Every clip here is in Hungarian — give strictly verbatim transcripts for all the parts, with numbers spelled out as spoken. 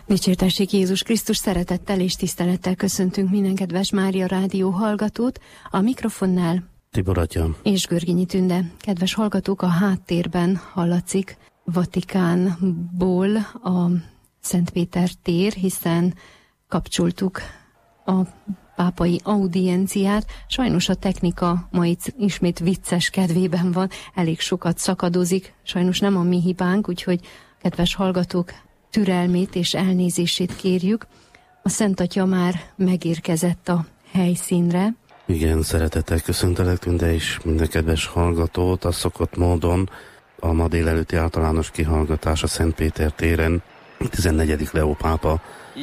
Dicsértessék Jézus Krisztus, szeretettel és tisztelettel köszöntünk minden kedves Mária Rádió hallgatót, a mikrofonnál Tibor atya és Görgényi Tünde. Kedves hallgatók, a háttérben hallatszik Vatikánból a Szent Péter tér, hiszen kapcsoltuk a pápai audienciát. Sajnos a technika ma itt ismét vicces kedvében van, elég sokat szakadozik, sajnos nem a mi hibánk, úgyhogy kedves hallgatók, türelmét és elnézését kérjük. A Szent Atya már megérkezett a helyszínre. Igen, szeretettel köszöntelek Tünde és minden kedves hallgatót. A szokott módon a ma délelőtti általános kihallgatás a Szent Péter téren tizennegyedik Leó pápa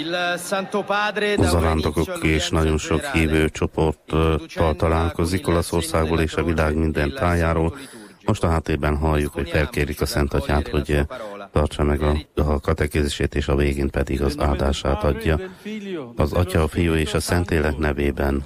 zarándokok és nagyon sok hívő csoporttal találkozik Olaszországból és a világ minden tájáról. Most a háttérben halljuk, hogy felkérik a Szent Atyát, hogy tartsa meg a, a katekézisét, és a végén pedig az áldását adja. Az Atya, a Fiú és a Szentlélek nevében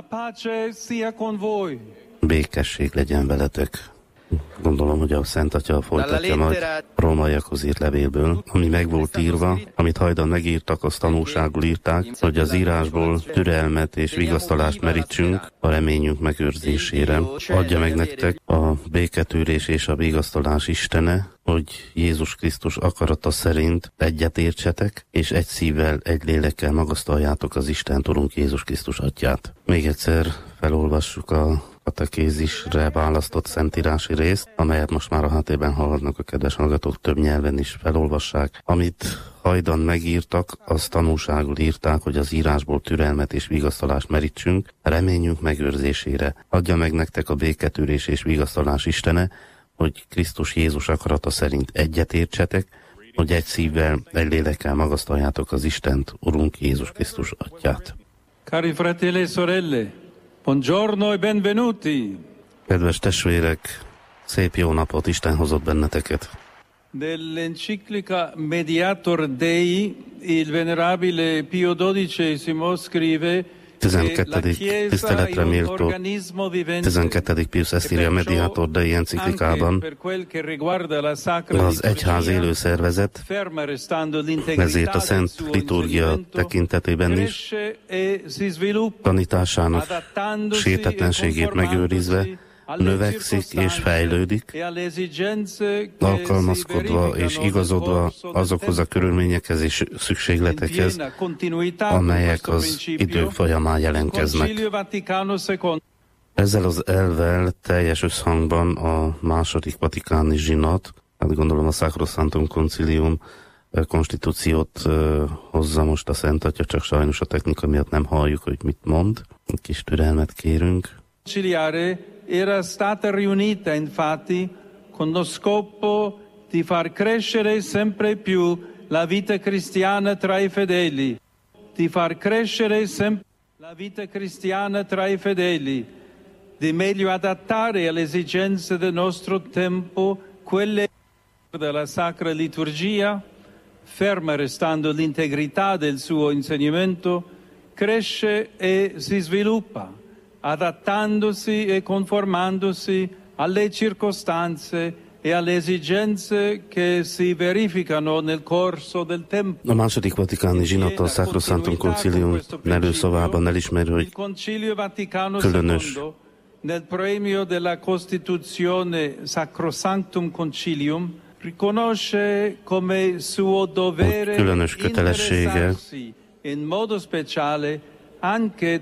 békesség legyen veletek. Gondolom, hogy a Szent Atya folytatja majd rómaiakhoz írt levélből, ami meg volt írva, amit hajdan megírtak, azt tanúságul írták, hogy az írásból türelmet és vigasztalást merítsünk a reményünk megőrzésére. Adja meg nektek a béketűrés és a vigasztalás Istene, hogy Jézus Krisztus akarata szerint egyet értsetek, és egy szívvel, egy lélekkel magasztaljátok az Isten Urunk Jézus Krisztus Atyát. Még egyszer felolvassuk a katekézisre választott szentírási részt, amelyet most már a háttérben hallhatnak a kedves hallgatók, több nyelven is felolvassák. Amit hajdan megírtak, azt tanúságul írták, hogy az írásból türelmet és vigasztalást merítsünk, reményünk megőrzésére. Adja meg nektek a béketűrés és vigasztalás Istene, hogy Krisztus Jézus akarata szerint egyetértsetek, hogy egy szívvel, egy lélekkel magasztaljátok az Istent, Urunk Jézus Krisztus Atyát. Cari fratelli e sorelle, buongiorno e benvenuti. Kedves testvérek, szép jó napot, Isten hozott benneteket. Dell'enciclica Mediator Dei, il venerabile Pio dodicesimo scrive: tizenkettedik tiszteletre méltó tizenkettedik Pius ezt írja a Mediator Dei enciklikában. Az egyház élő szervezet, ezért a szent liturgia tekintetében is tanításának sértetlenségét megőrizve növekszik és fejlődik, alkalmazkodva és igazodva azokhoz a körülményekhez és szükségletekhez, amelyek az idők folyamán jelentkeznek. Ezzel az elvvel teljes összhangban a második vatikáni zsinat, hát gondolom a Sacrosanctum Concilium konstitúciót hozza most a Szent Atya, csak sajnos a technika miatt nem halljuk, hogy mit mond. Kis türelmet kérünk. Era stata riunita infatti con lo scopo di far crescere sempre più la vita cristiana tra i fedeli, di far crescere sempre la vita cristiana tra i fedeli, di meglio adattare alle esigenze del nostro tempo quelle della Sacra Liturgia, ferma restando l'integrità del suo insegnamento, cresce e si sviluppa, adattandosi e conformandosi alle circostanze e alle esigenze che si verificano nel corso del tempo. A második vatikáni zsinat a Sacrosanctum Concilium előszavában elismeri, hogy különös nel premio della Costituzione Sacrosanctum Concilium riconosce come suo dovere különös kötelessége in modo speciale a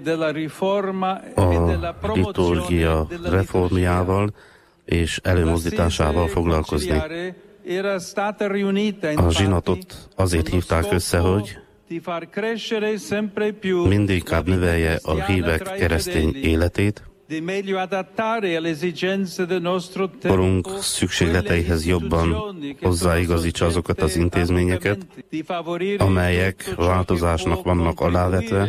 liturgia reformjával és előmozdításával foglalkozni. A zsinatot azért hívták össze, hogy mindinkább növelje a hívek keresztény életét, korunk szükségleteihez jobban hozzáigazítsa azokat az intézményeket, amelyek változásnak vannak alávetve,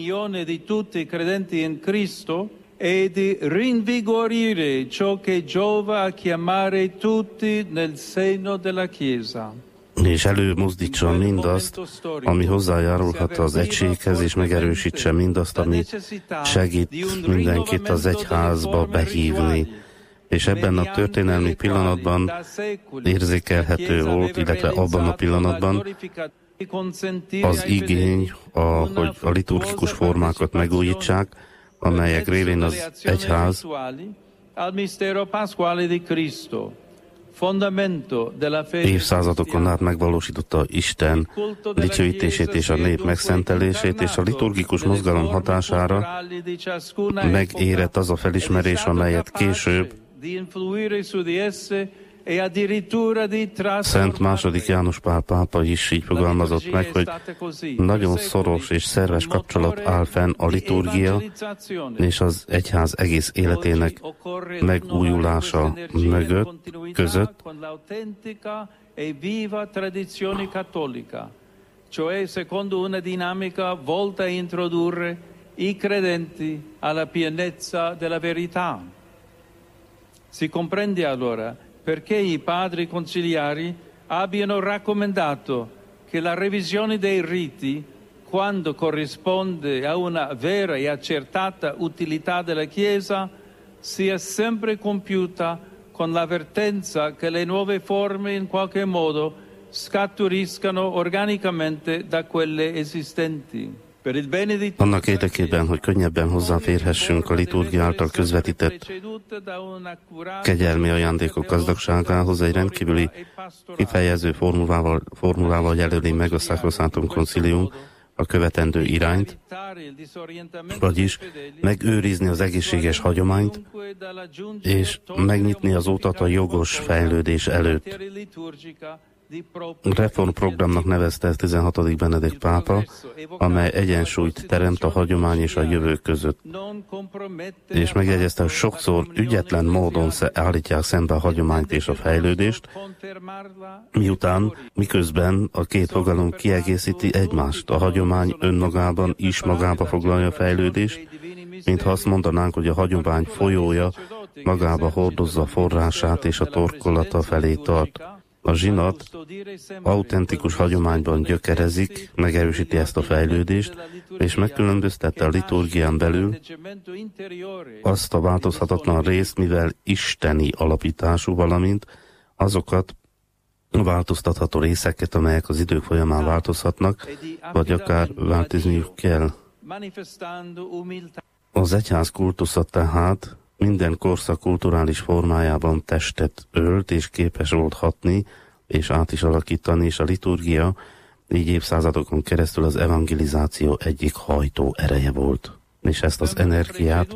e di rinvigorire ciò che giova a chiamare tutti nel seno della Chiesa. És előmozdítsa mindazt, ami hozzájárulhat az egységhez, és megerősítse mindazt, ami segít mindenkit az egyházba behívni. És ebben a történelmi pillanatban érzékelhető volt, illetve abban a pillanatban az igény, a, hogy a liturgikus formákat megújítsák, amelyek révén az egyház évszázadokon át megvalósította Isten dicsőítését és a nép megszentelését, és a liturgikus mozgalom hatására megérett az a felismerés, amelyet később Szent második János Pál pápa is így fogalmazott meg, hogy nagyon szoros és szerves kapcsolat áll fenn a liturgia és az egyház egész életének megújulása mögött, között, cioè secondo una dinamica volta a introdurre i credenti alla pienezza della verità. Si comprende allora perché i padri conciliari abbiano raccomandato che la revisione dei riti, quando corrisponde a una vera e accertata utilità della Chiesa, sia sempre compiuta con l'avvertenza che le nuove forme in qualche modo scaturiscano organicamente da quelle esistenti. Annak érdekében, hogy könnyebben hozzáférhessünk a liturgia által közvetített kegyelmi ajándékok gazdagságához, egy rendkívüli kifejező formulával, formulával jelöli meg a Sacrosanctum Concilium a követendő irányt, vagyis megőrizni az egészséges hagyományt, és megnyitni az utat a jogos fejlődés előtt. Reformprogramnak nevezte ezt tizenhatodik Benedikt pápa, amely egyensúlyt teremt a hagyomány és a jövő között. És megjegyezte, hogy sokszor ügyetlen módon állítják szembe a hagyományt és a fejlődést, miután, miközben a két fogalom kiegészíti egymást. A hagyomány önmagában is magába foglalja a fejlődést, mintha azt mondanánk, hogy a hagyomány folyója magába hordozza a forrását és a torkolata felé tart. A zsinat autentikus hagyományban gyökerezik, megerősíti ezt a fejlődést, és megkülönböztette a liturgián belül azt a változhatatlan részt, mivel isteni alapítású, valamint azokat a változtatható részeket, amelyek az idők folyamán változhatnak, vagy akár változniuk kell. Az egyház kultusza tehát minden korszak kulturális formájában testet ölt, és képes volt hatni, és át is alakítani, és a liturgia így évszázadokon keresztül az evangelizáció egyik hajtó ereje volt. És ezt az energiát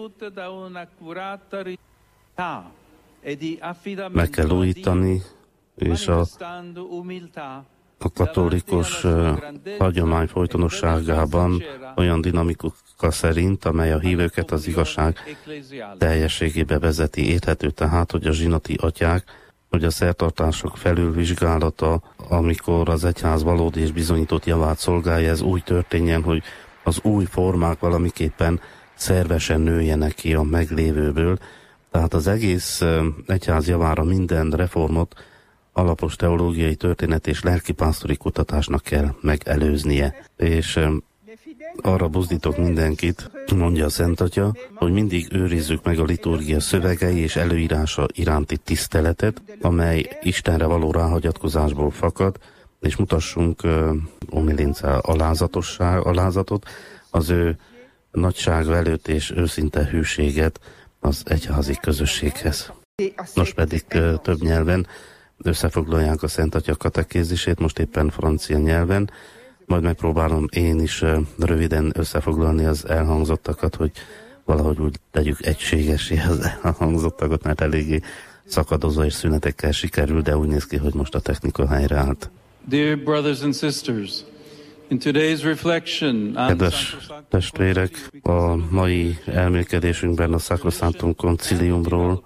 meg kell újítani, és a, a katolikus uh, hagyomány folytonosságában olyan dinamika szerint, amely a hívőket az igazság teljességébe vezeti. Érthető tehát, hogy a zsinati atyák, hogy a szertartások felülvizsgálata, amikor az egyház valódi és bizonyított javát szolgálja, ez úgy történjen, hogy az új formák valamiképpen szervesen nőjenek ki a meglévőből. Tehát az egész egyház javára minden reformot alapos teológiai, történet és lelkipásztori kutatásnak kell megelőznie. És arra buzdítok mindenkit, mondja a Szent Atya, hogy mindig őrizzük meg a liturgia szövegei és előírása iránti tiszteletet, amely Istenre való ráhagyatkozásból fakad, és mutassunk uh, omilinca alázatosság, alázatot az ő nagysága előtt és őszinte hűséget az egyházi közösséghez. Most pedig uh, több nyelven összefoglalják a Szent Atya katekézisét, most éppen francia nyelven, majd megpróbálom én is röviden összefoglalni az elhangzottakat, hogy valahogy úgy tegyük egységesé az elhangzottakat, mert eléggé szakadozó és szünetekkel sikerül, de úgy néz ki, hogy most a technika helyreállt. Dear brothers and sisters, in today's reflection on Kedves testvérek, a mai elmélkedésünkben a Sacrosanctum Conciliumról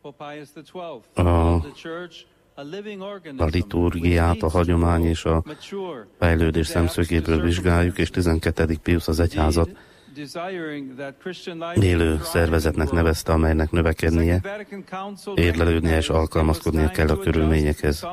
a a liturgiát, a hagyomány és a fejlődés szemszögéből vizsgáljuk, és tizenkettedik Piusz az egyházat élő szervezetnek nevezte, amelynek növekednie, érlelődnie és alkalmazkodnia kell a körülményekhez.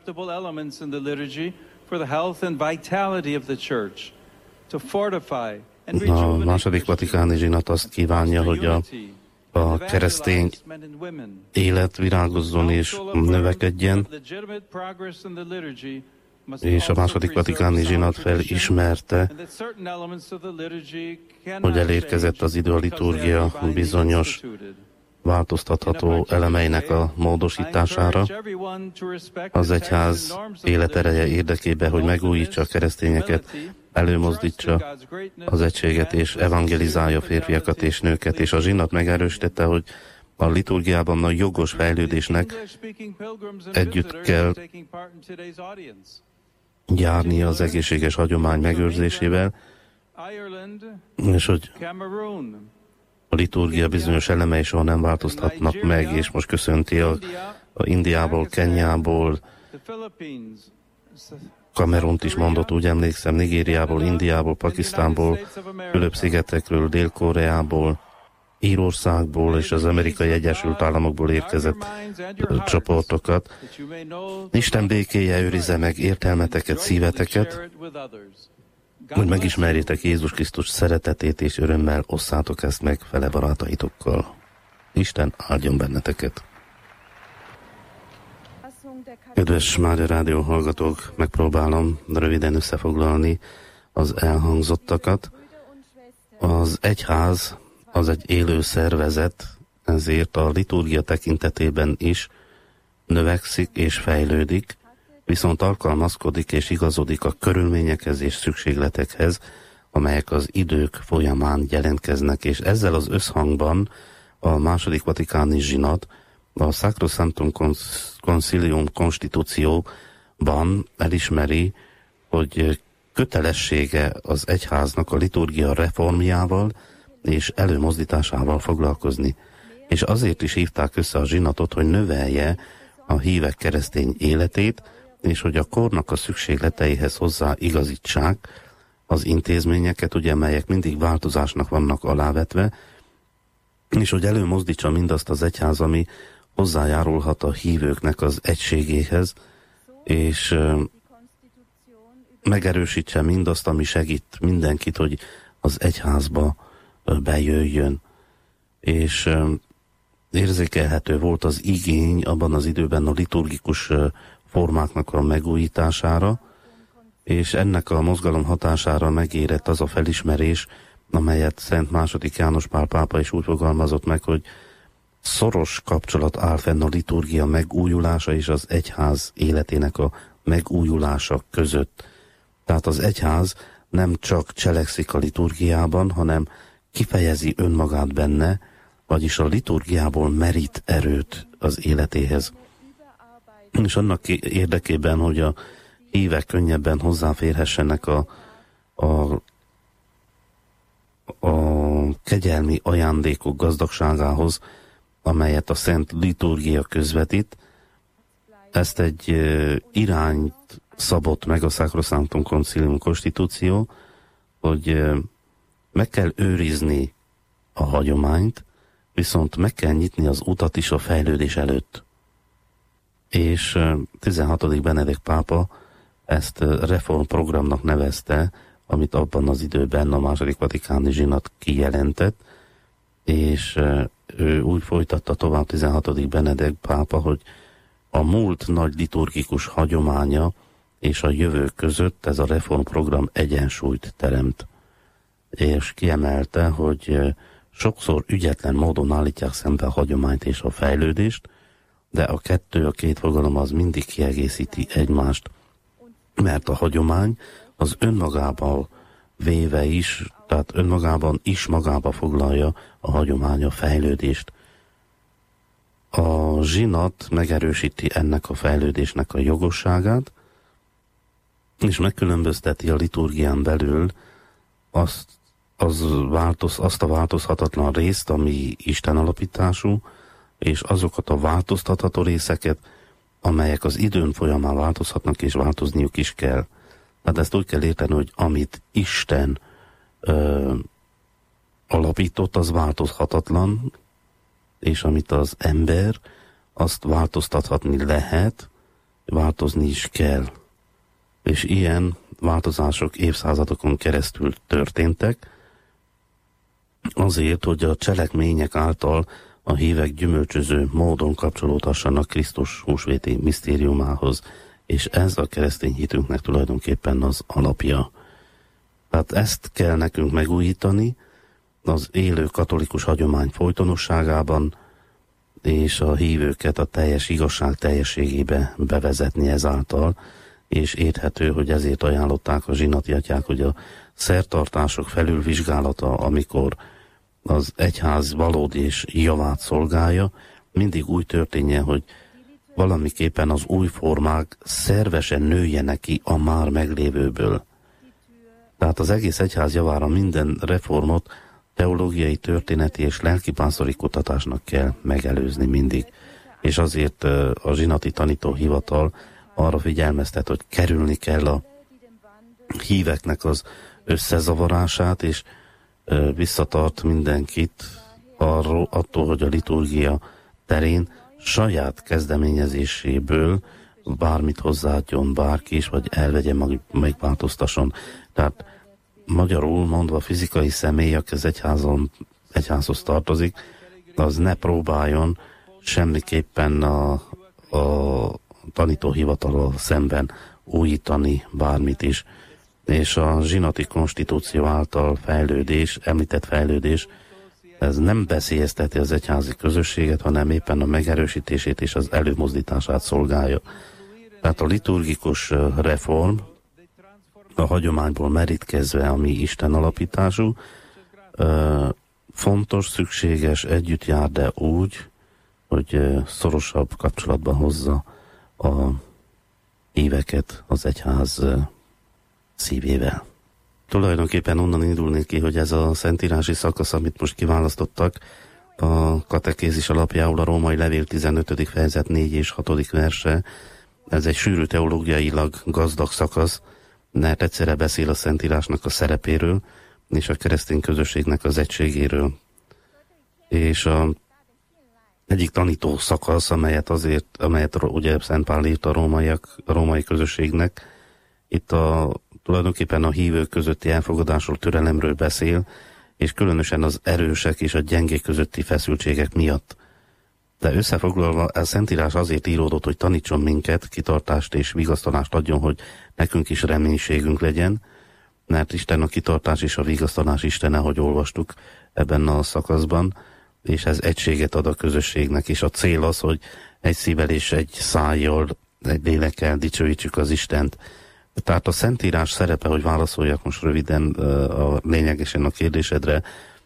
A második vatikáni zsinat azt kívánja, hogy a a keresztény élet virágozzon és növekedjen, és a második vatikáni zsinat felismerte, hogy elérkezett az idő a liturgia bizonyos változtatható elemeinek a módosítására. Az egyház életereje érdekében, hogy megújítsa a keresztényeket, előmozdítsa az egységet és evangelizálja férfiakat és nőket, és a zsinat megerősítette, hogy a liturgiában a jogos fejlődésnek együtt kell járnia az egészséges hagyomány megőrzésével, és hogy a liturgia bizonyos elemei soha nem változhatnak meg, és most köszönti a, a Indiából, Kenyából, Kamerunt is mondott, úgy emlékszem, Nigériából, Indiából, Pakisztánból, Fülöp-szigetekről, Dél-Koreából, Írországból és az Amerikai Egyesült Államokból érkezett csoportokat. Isten békéje őrizze meg értelmeteket, szíveteket, hogy megismerjétek Jézus Krisztus szeretetét, és örömmel osszátok ezt meg fele barátaitokkal. Isten áldjon benneteket! Kedves Mária Rádió hallgatók, megpróbálom röviden összefoglalni az elhangzottakat. Az egyház az egy élő szervezet, ezért a liturgia tekintetében is növekszik és fejlődik, viszont alkalmazkodik és igazodik a körülményekhez és szükségletekhez, amelyek az idők folyamán jelentkeznek, és ezzel az összhangban a második vatikáni zsinat a Sacrosanctum Concilium Constitucióban elismeri, hogy kötelessége az egyháznak a liturgia reformjával és előmozdításával foglalkozni. És azért is hívták össze a zsinatot, hogy növelje a hívek keresztény életét, és hogy a kornak a szükségleteihez hozzá igazítsák az intézményeket, ugye, melyek mindig változásnak vannak alávetve, és hogy előmozdítsa mindazt az egyház, ami hozzájárulhat a hívőknek az egységéhez, és megerősítse mindazt, ami segít mindenkit, hogy az egyházba bejöjjön. És érzékelhető volt az igény abban az időben a liturgikus formáknak a megújítására, és ennek a mozgalom hatására megérett az a felismerés, amelyet Szent második János Pál pápa is úgy fogalmazott meg, hogy szoros kapcsolat áll fenn a liturgia megújulása és az egyház életének a megújulása között. Tehát az egyház nem csak cselekszik a liturgiában, hanem kifejezi önmagát benne, vagyis a liturgiából merít erőt az életéhez. És annak érdekében, hogy a hívek könnyebben hozzáférhessenek a, a, a kegyelmi ajándékok gazdagságához, amelyet a Szent Liturgia közvetít, ezt egy irányt szabott meg a Sacrosanctum Concilium Constitució, hogy meg kell őrizni a hagyományt, viszont meg kell nyitni az utat is a fejlődés előtt. És tizenhatodik Benedikt pápa ezt reformprogramnak nevezte, amit abban az időben a második vatikáni zsinat kijelentett, és ő úgy folytatta tovább tizenhatodik Benedikt pápa, hogy a múlt nagy liturgikus hagyománya és a jövő között ez a reformprogram egyensúlyt teremt. És kiemelte, hogy sokszor ügyetlen módon állítják szembe a hagyományt és a fejlődést, de a kettő, a két fogalom az mindig kiegészíti egymást, mert a hagyomány az önmagában véve is, tehát önmagában is magába foglalja a hagyomány a fejlődést. A zsinat megerősíti ennek a fejlődésnek a jogosságát, és megkülönbözteti a liturgián belül azt, az változ, azt a változhatatlan részt, ami Isten alapítású, és azokat a változtatható részeket, amelyek az időn folyamán változhatnak, és változniuk is kell. Tehát ezt úgy kell érteni, hogy amit Isten ö, alapított, az változhatatlan, és amit az ember, azt változtathatni lehet, változni is kell. És ilyen változások évszázadokon keresztül történtek, azért, hogy a cselekmények által a hívek gyümölcsöző módon kapcsolódhassanak Krisztus húsvéti misztériumához. és ez a keresztény hitünknek tulajdonképpen az alapja. Tehát ezt kell nekünk megújítani az élő katolikus hagyomány folytonosságában, és a hívőket a teljes igazság teljességébe bevezetni ezáltal, és érthető, hogy ezért ajánlották a zsinati atyák, hogy a szertartások felülvizsgálata, amikor az egyház valódi és javát szolgálja, mindig úgy történjen, hogy valamiképpen az új formák szervesen nőjenek ki a már meglévőből. Tehát az egész egyház javára minden reformot teológiai, történeti és lelkipásztori kutatásnak kell megelőzni mindig. És azért a zsinati tanítóhivatal arra figyelmeztet, hogy kerülni kell a híveknek az összezavarását, és visszatart mindenkit arról, attól, hogy a liturgia terén saját kezdeményezéséből bármit hozzáadjon bárki is, vagy elvegye, megváltoztasson. Tehát magyarul mondva fizikai személy, aki az egyházon, egyházhoz tartozik, az ne próbáljon semmiképpen a, a tanítóhivatalról szemben újítani bármit is. És a zsinati konstitúció által fejlődés, említett fejlődés, ez nem veszélyezteti az egyházi közösséget, hanem éppen a megerősítését és az előmozdítását szolgálja. Tehát a liturgikus reform a hagyományból merítkezve, ami Isten alapítású, fontos, szükséges, együtt jár, de úgy, hogy szorosabb kapcsolatban hozza a híveket az egyház szívével. Tulajdonképpen onnan indulnék ki, hogy ez a szentírási szakasz, amit most kiválasztottak, a katekézis alapjául a római levél tizenötödik fejezet négy és hatodik verse, ez egy sűrű teológiailag gazdag szakasz, mert egyszerre beszél a szentírásnak a szerepéről, és a keresztény közösségnek az egységéről. És a egyik tanító szakasz, amelyet azért, amelyet ugye Szent Pál írt a rómaiak, a római közösségnek, itt a, tulajdonképpen a hívők közötti elfogadásról, türelemről beszél, és különösen az erősek és a gyengék közötti feszültségek miatt. De összefoglalva, a Szentírás azért íródott, hogy tanítson minket, kitartást és vigasztalást adjon, hogy nekünk is reménységünk legyen, mert Isten a kitartás és a vigasztalás Istene, ahogy olvastuk ebben a szakaszban, és ez egységet ad a közösségnek, és a cél az, hogy egy szívvel és egy szájjal, egy lélekkel dicsőítsük az Istent. Tehát a Szentírás szerepe, hogy válaszoljak most röviden a lényegesen a kérdésedre,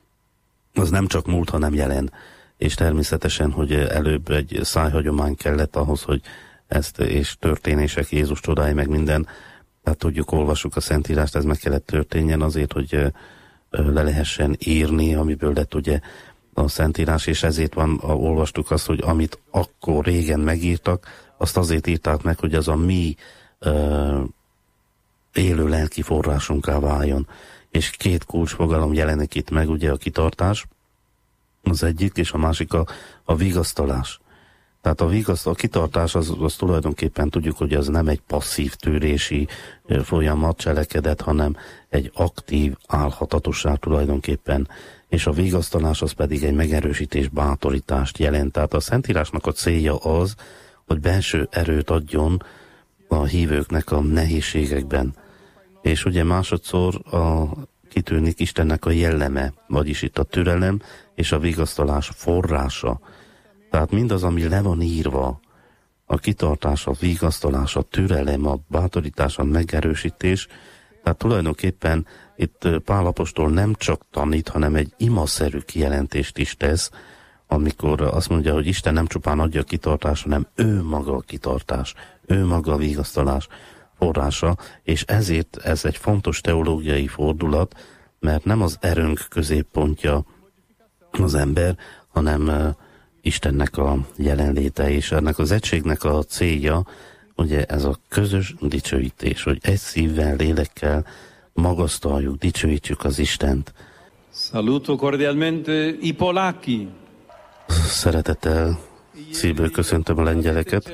az nem csak múlt, hanem jelen. És természetesen, hogy előbb egy szájhagyomány kellett ahhoz, hogy ezt, és történések, Jézus csodái, meg minden, tehát tudjuk, olvassuk a Szentírást, ez meg kellett történjen azért, hogy le lehessen írni, amiből lett ugye a Szentírás, és ezért van, olvastuk azt, hogy amit akkor régen megírtak, azt azért írták meg, hogy az a mi uh, élő lelki forrásunká váljon. És két kulcsfogalom jelenik itt meg, ugye a kitartás, az egyik, és a másik a, a vigasztalás. Tehát a vigasztalás, a kitartás az, az tulajdonképpen tudjuk, hogy az nem egy passzív tűrési folyamat, cselekedet, hanem egy aktív álhatatosság tulajdonképpen. És a vigasztalás az pedig egy megerősítés, bátorítást jelent. Tehát a Szentírásnak a célja az, hogy belső erőt adjon a hívőknek a nehézségekben. És ugye másodszor a, kitűnik Istennek a jelleme, vagyis itt a türelem és a vigasztalás forrása. Tehát mindaz, ami le van írva, a kitartás, a vigasztalás, a türelem, a bátorítás, a megerősítés, tehát tulajdonképpen itt Pál apostol nem csak tanít, hanem egy imaszerű kijelentést is tesz, amikor azt mondja, hogy Isten nem csupán adja a kitartást, hanem ő maga a kitartás, ő maga a vigasztalás forrása, és ezért ez egy fontos teológiai fordulat, mert nem az erőnk középpontja az ember, hanem uh, Istennek a jelenléte, és ennek az egységnek a célja, ugye ez a közös dicsőítés, hogy egy szívvel, lélekkel magasztaljuk, dicsőítjük az Istent. Saluto cordialmente i polacchi. Szeretettel szívből köszöntöm a lengyeleket.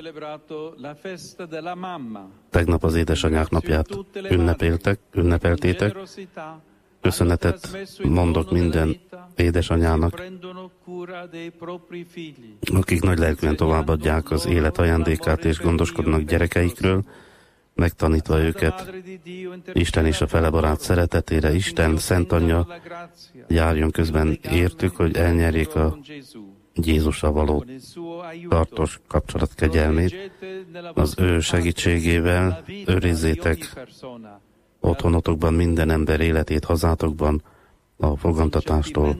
Tegnap az édesanyák napját ünnepeltek, ünnepeltétek, Köszönetet mondok minden édesanyának, akik nagy lelkűen továbbadják az élet ajándékát és gondoskodnak gyerekeikről, megtanítva őket Isten és a felebarát szeretetére. Isten, Szent Anyja járjon közben értük, hogy elnyerjék a Jézussal való tartós kapcsolat kegyelmét. Az ő segítségével őrizzétek otthonotokban minden ember életét, hazátokban, a fogantatástól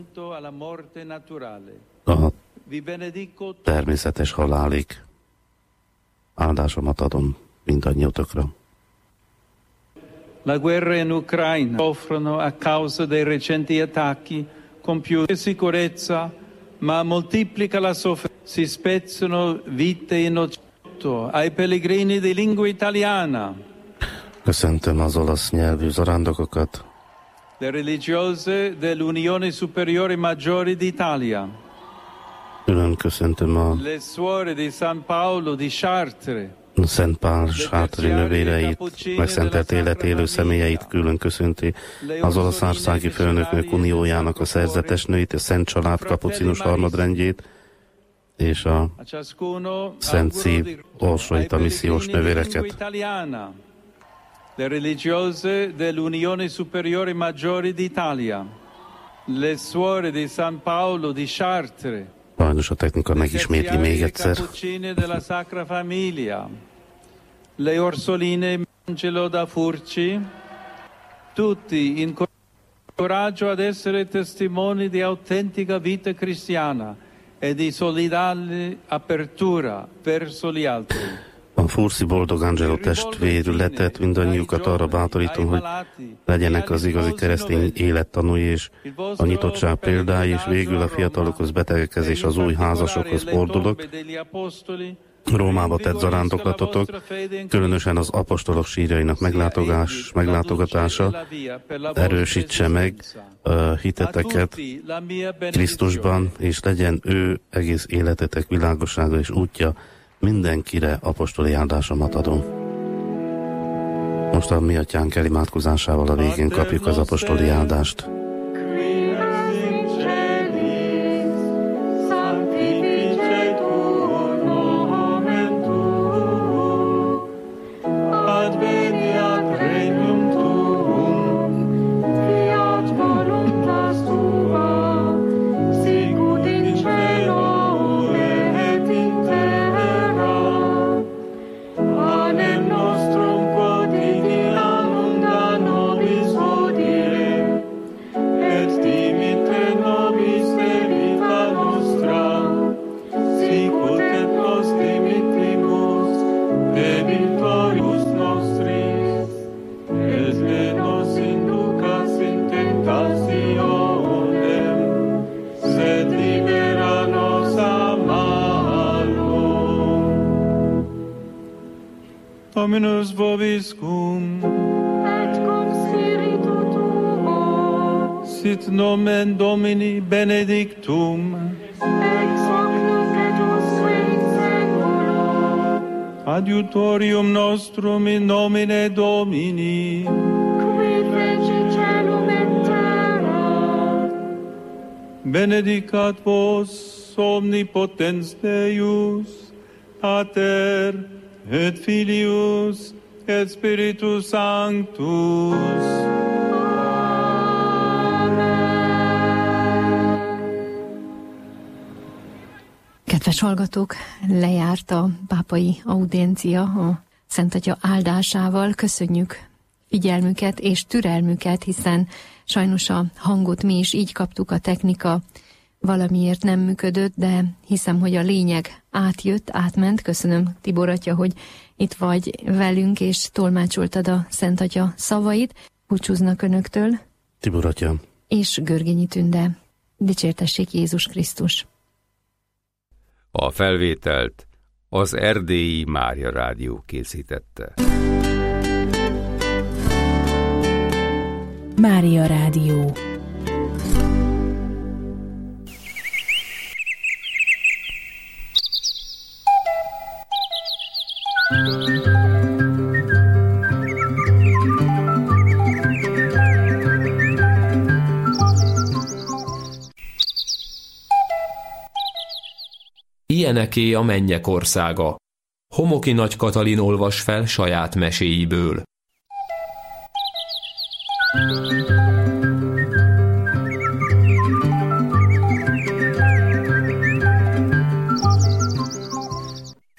a természetes halálig. Áldásomat adom mindannyiatokra. La guerra in Ucraina soffrono a causa dei recenti attacchi compiuti sicurezza, ma moltiplica la sofferenza. Si spezzano vite innocenti. Ai pellegrini di lingua italiana. Köszöntöm az olasz nyelvű zarándokokat. Le religiose dell'Unione Superiore Maggiore d'Italia. Külön köszöntöm a Le suore di San Paolo di Chartres. Szent Pál sátri nővéreit, megszentelt élet élő személyeit külön köszönti, az Olaszországi Főnökök Uniójának a szerzetesnőit, a Szent Család kapucinus harmadrendjét, és a Szent Szív orsoit, a missziós nővéreket. Le religiose dell'Unione Superiore Maggiore d'Italia, le suore di San Paolo di Chartres. Sajnos a technika megismétli még egyszer. della Sacra Famiglia, le Orsoline Angelo da Furci, tutti in coraggio ad essere testimoni di autentica vita cristiana e di solidale apertura verso gli altri. A Furci Boldog Angelo testvérületet mindannyiukat arra bátorítom, hogy legyenek az igazi keresztény élettanúi és a nyitottság példái, és végül a fiatalokhoz, betegekhez és az új házasokhoz fordulok. Rómába tett zarándoklatotok, különösen az apostolok sírjainak meglátogás, meglátogatása erősítse meg a hiteteket Krisztusban, és legyen ő egész életetek világossága és útja. Mindenkire apostoli áldásomat adom. Most a mi atyánk elimádkozásával a végén kapjuk az apostoli áldást. Dominus vobiscum, et cum spiritu tuo, sit nomen Domini benedictum, ex hoc nunc et usque in seculo, adiutorium nostrum in nomine Domini, qui feci celum et terra. benedicat vos omnipotens Deus, Pater, et Filius, et Spiritus Sanctus. Kedves hallgatók, lejárt a pápai audiencia a Szent Atya áldásával. Köszönjük figyelmüket és türelmüket, hiszen sajnos a hangot mi is így kaptuk, a technika valamiért nem működött, de hiszem, hogy a lényeg átjött, átment. Köszönöm, Tibor atya, hogy itt vagy velünk, és tolmácsoltad a Szent Atya szavait. Búcsúznak önöktől. Tibor atya. És Görgényi Tünde. Dicsértessék Jézus Krisztus. A felvételt az Erdélyi Mária Rádió készítette. Mária Rádió. Ilyeneké a mennyek országa. Homoki Nagy Katalin olvas fel saját meséiből.